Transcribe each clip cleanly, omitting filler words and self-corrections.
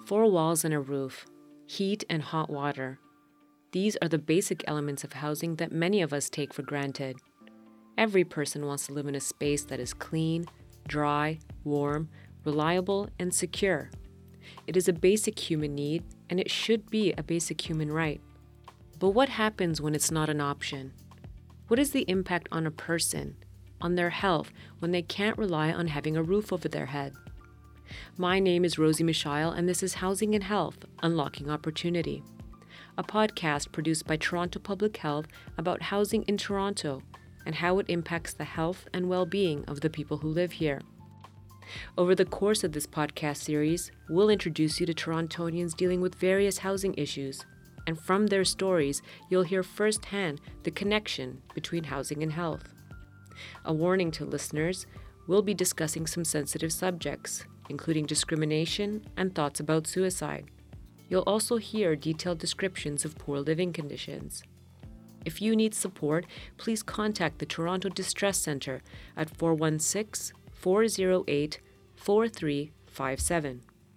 4 walls and a roof, heat and hot water. These are the basic elements of housing that many of us take for granted. Every person wants to live in a space that is clean, dry, warm, reliable, and secure. It is a basic human need, and it should be a basic human right. But what happens when it's not an option? What is the impact on a person, on their health, when they can't rely on having a roof over their head? My name is Rosie Michael, and this is Housing and Health, Unlocking Opportunity, a podcast produced by Toronto Public Health about housing in Toronto and how it impacts the health and well-being of the people who live here. Over the course of this podcast series, we'll introduce you to Torontonians dealing with various housing issues, and from their stories, you'll hear firsthand the connection between housing and health. A warning to listeners, we'll be discussing some sensitive subjects, including discrimination and thoughts about suicide. You'll also hear detailed descriptions of poor living conditions. If you need support, please contact the Toronto Distress Centre at 416-408-4357.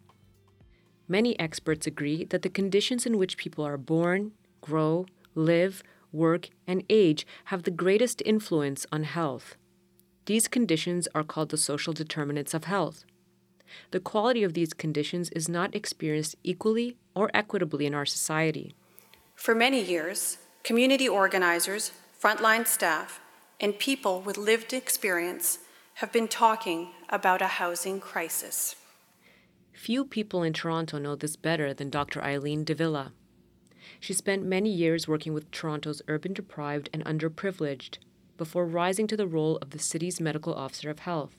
Many experts agree that the conditions in which people are born, grow, live, work, and age have the greatest influence on health. These conditions are called the social determinants of health. The quality of these conditions is not experienced equally or equitably in our society. For many years, community organizers, frontline staff, and people with lived experience have been talking about a housing crisis. Few people in Toronto know this better than Dr. Eileen Davila. She spent many years working with Toronto's urban deprived and underprivileged before rising to the role of the city's medical officer of health.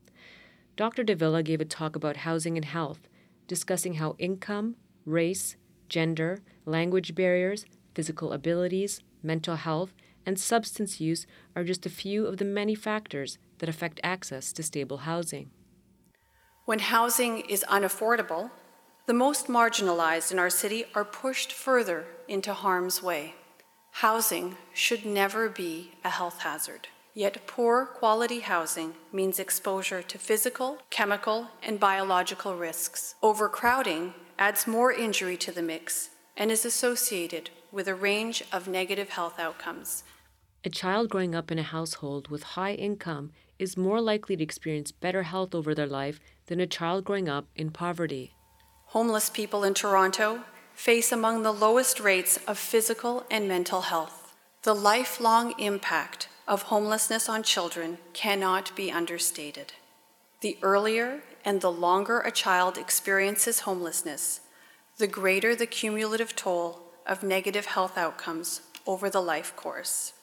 Dr. Davila gave a talk about housing and health, discussing how income, race, gender, language barriers, physical abilities, mental health, and substance use are just a few of the many factors that affect access to stable housing. When housing is unaffordable, the most marginalized in our city are pushed further into harm's way. Housing should never be a health hazard. Yet poor quality housing means exposure to physical, chemical, and biological risks. Overcrowding adds more injury to the mix and is associated with a range of negative health outcomes. A child growing up in a household with high income is more likely to experience better health over their life than a child growing up in poverty. Homeless people in Toronto face among the lowest rates of physical and mental health. The lifelong impact of homelessness on children cannot be understated. The earlier and the longer a child experiences homelessness, the greater the cumulative toll of negative health outcomes over the life course.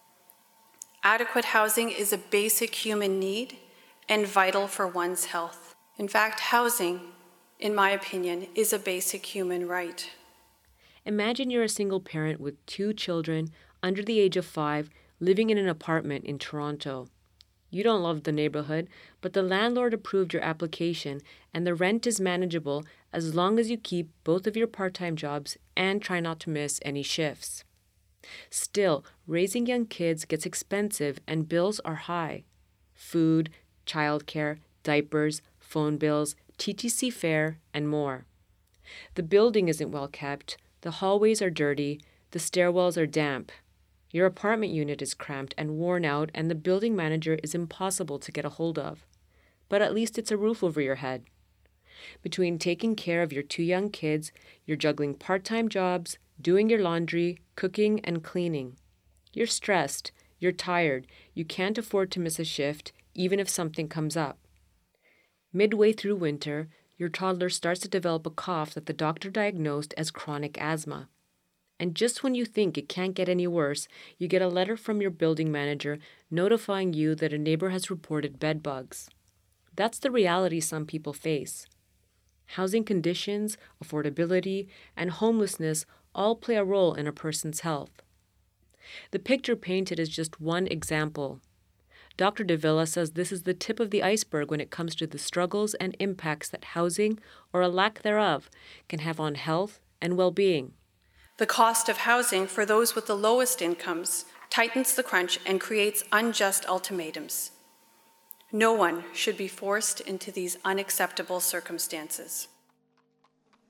Adequate housing is a basic human need and vital for one's health. In fact, housing, in my opinion, is a basic human right. Imagine you're a single parent with 2 children under the age of 5 living in an apartment in Toronto. You don't love the neighborhood, but the landlord approved your application and the rent is manageable as long as you keep both of your part-time jobs and try not to miss any shifts. Still, raising young kids gets expensive and bills are high. Food, childcare, diapers, phone bills, TTC fare, and more. The building isn't well kept, the hallways are dirty, the stairwells are damp. Your apartment unit is cramped and worn out, and the building manager is impossible to get a hold of. But at least it's a roof over your head. Between taking care of your 2 young kids, you're juggling part-time jobs, doing your laundry, cooking, and cleaning. You're stressed, you're tired, you can't afford to miss a shift, even if something comes up. Midway through winter, your toddler starts to develop a cough that the doctor diagnosed as chronic asthma. And just when you think it can't get any worse, you get a letter from your building manager notifying you that a neighbor has reported bed bugs. That's the reality some people face. Housing conditions, affordability, and homelessness all play a role in a person's health. The picture painted is just one example. Dr. Davila says this is the tip of the iceberg when it comes to the struggles and impacts that housing, or a lack thereof, can have on health and well-being. The cost of housing for those with the lowest incomes tightens the crunch and creates unjust ultimatums. No one should be forced into these unacceptable circumstances.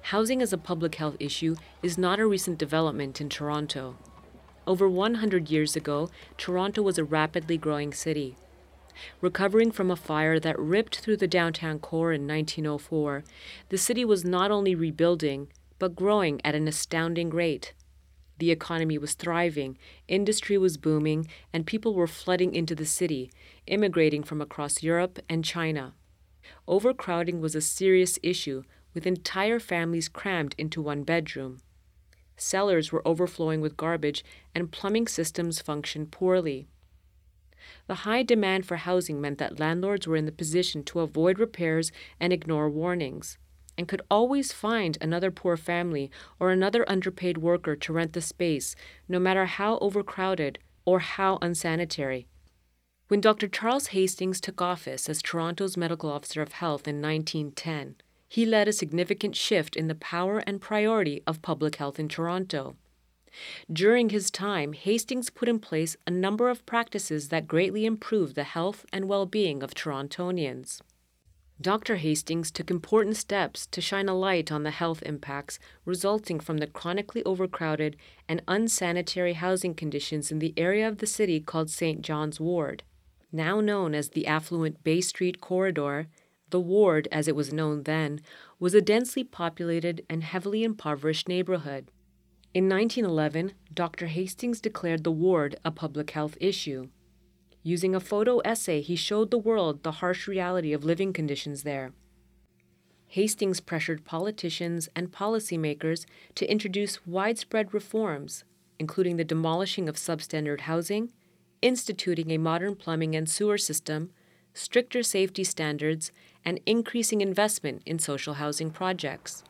Housing as a public health issue is not a recent development in Toronto. Over 100 years ago, Toronto was a rapidly growing city. Recovering from a fire that ripped through the downtown core in 1904, the city was not only rebuilding, but growing at an astounding rate. The economy was thriving, industry was booming, and people were flooding into the city, immigrating from across Europe and China. Overcrowding was a serious issue, with entire families crammed into one bedroom. Cellars were overflowing with garbage, and plumbing systems functioned poorly. The high demand for housing meant that landlords were in the position to avoid repairs and ignore warnings, and could always find another poor family or another underpaid worker to rent the space, no matter how overcrowded or how unsanitary. When Dr. Charles Hastings took office as Toronto's Medical Officer of Health in 1910, he led a significant shift in the power and priority of public health in Toronto. During his time, Hastings put in place a number of practices that greatly improved the health and well-being of Torontonians. Dr. Hastings took important steps to shine a light on the health impacts resulting from the chronically overcrowded and unsanitary housing conditions in the area of the city called St. John's Ward. Now known as the affluent Bay Street Corridor, the ward, as it was known then, was a densely populated and heavily impoverished neighborhood. In 1911, Dr. Hastings declared the ward a public health issue. Using a photo essay, he showed the world the harsh reality of living conditions there. Hastings pressured politicians and policymakers to introduce widespread reforms, including the demolishing of substandard housing, instituting a modern plumbing and sewer system, stricter safety standards, and increasing investment in social housing projects.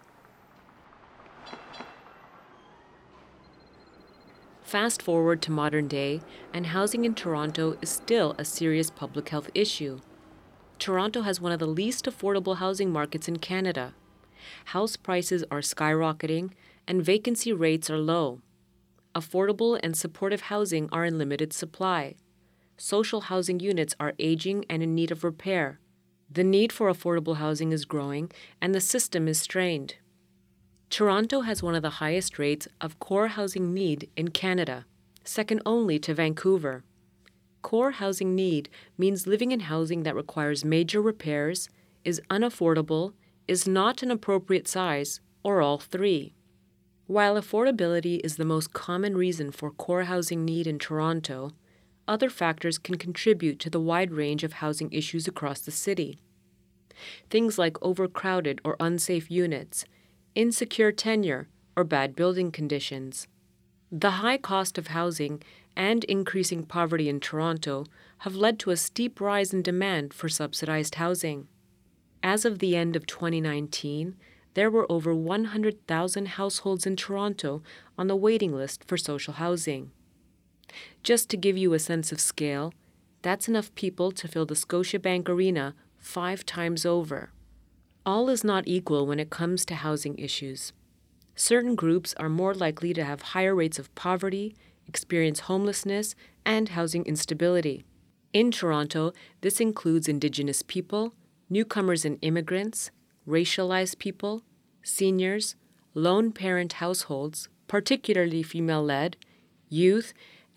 Fast forward to modern day, and housing in Toronto is still a serious public health issue. Toronto has one of the least affordable housing markets in Canada. House prices are skyrocketing, and vacancy rates are low. Affordable and supportive housing are in limited supply. Social housing units are aging and in need of repair. The need for affordable housing is growing, and the system is strained. Toronto has one of the highest rates of core housing need in Canada, second only to Vancouver. Core housing need means living in housing that requires major repairs, is unaffordable, is not an appropriate size, or all three. While affordability is the most common reason for core housing need in Toronto, other factors can contribute to the wide range of housing issues across the city. Things like overcrowded or unsafe units, insecure tenure, or bad building conditions. The high cost of housing and increasing poverty in Toronto have led to a steep rise in demand for subsidized housing. As of the end of 2019, there were over 100,000 households in Toronto on the waiting list for social housing. Just to give you a sense of scale, that's enough people to fill the Scotiabank Arena 5 times over. All is not equal when it comes to housing issues. Certain groups are more likely to have higher rates of poverty, experience homelessness, and housing instability. In Toronto, this includes Indigenous people, newcomers and immigrants, racialized people, seniors, lone parent households, particularly female-led, youth,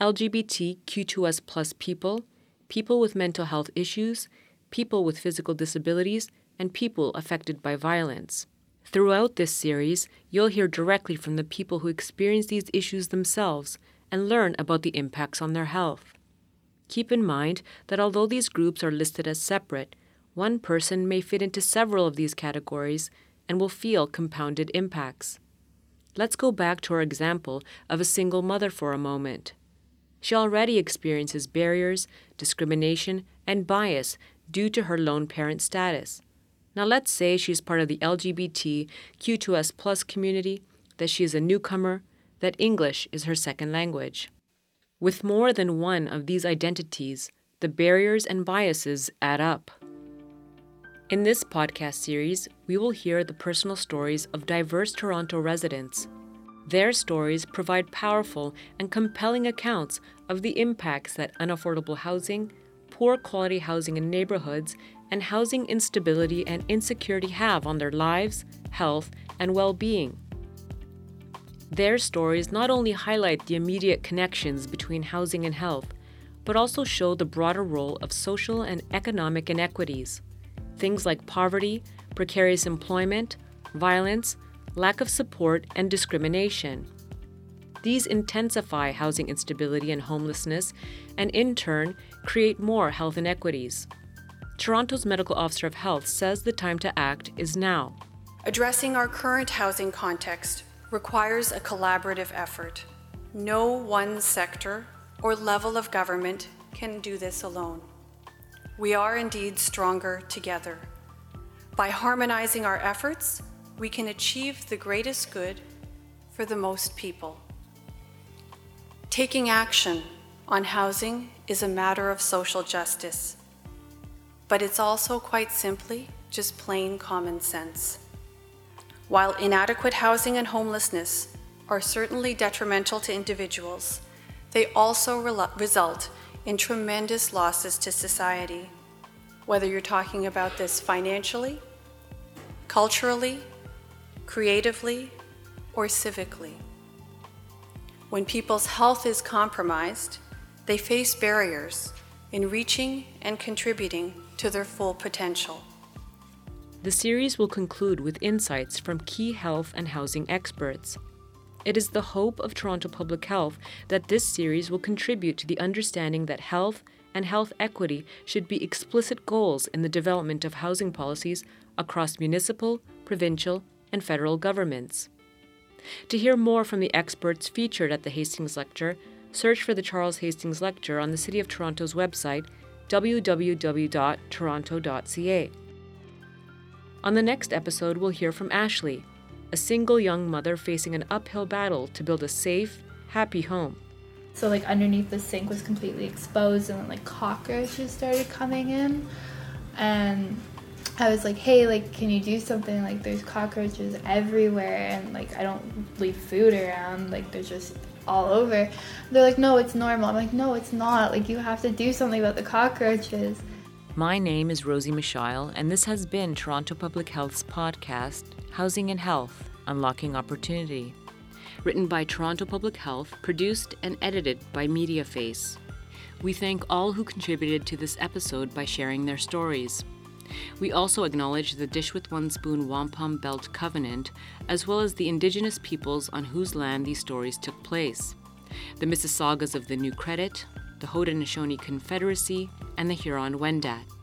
LGBTQ2S+ people, people with mental health issues, people with physical disabilities, and people affected by violence. Throughout this series, you'll hear directly from the people who experience these issues themselves and learn about the impacts on their health. Keep in mind that although these groups are listed as separate, one person may fit into several of these categories and will feel compounded impacts. Let's go back to our example of a single mother for a moment. She already experiences barriers, discrimination, and bias due to her lone parent status. Now let's say she's part of the LGBTQ2S+ community, that she is a newcomer, that English is her second language. With more than one of these identities, the barriers and biases add up. In this podcast series, we will hear the personal stories of diverse Toronto residents. Their stories provide powerful and compelling accounts of the impacts that unaffordable housing, poor quality housing in neighborhoods and housing instability and insecurity have on their lives, health, and well-being. Their stories not only highlight the immediate connections between housing and health, but also show the broader role of social and economic inequities. Things like poverty, precarious employment, violence, lack of support, and discrimination. These intensify housing instability and homelessness, and in turn, create more health inequities. Toronto's Medical Officer of Health says the time to act is now. Addressing our current housing context requires a collaborative effort. No one sector or level of government can do this alone. We are indeed stronger together. By harmonizing our efforts, we can achieve the greatest good for the most people. Taking action on housing is a matter of social justice, but it's also quite simply just plain common sense. While inadequate housing and homelessness are certainly detrimental to individuals, they also result in tremendous losses to society, whether you're talking about this financially, culturally, creatively, or civically. When people's health is compromised, they face barriers in reaching and contributing to their full potential. The series will conclude with insights from key health and housing experts. It is the hope of Toronto Public Health that this series will contribute to the understanding that health and health equity should be explicit goals in the development of housing policies across municipal, provincial, and federal governments. To hear more from the experts featured at the Hastings Lecture, search for the Charles Hastings Lecture on the City of Toronto's website, www.toronto.ca. On the next episode, we'll hear from Ashley, a single young mother facing an uphill battle to build a safe, happy home. So underneath the sink was completely exposed, and then cockroaches started coming in, and I was like, hey, can you do something? There's cockroaches everywhere, and I don't leave food around, they're just all over. They're like, no, it's normal. I'm like, no, it's not. You have to do something about the cockroaches. My name is Rosie Michael, and this has been Toronto Public Health's podcast, Housing and Health, Unlocking Opportunity. Written by Toronto Public Health, produced and edited by MediaFace. We thank all who contributed to this episode by sharing their stories. We also acknowledge the Dish with One Spoon Wampum Belt Covenant, as well as the Indigenous peoples on whose land these stories took place, the Mississaugas of the New Credit, the Haudenosaunee Confederacy, and the Huron-Wendat.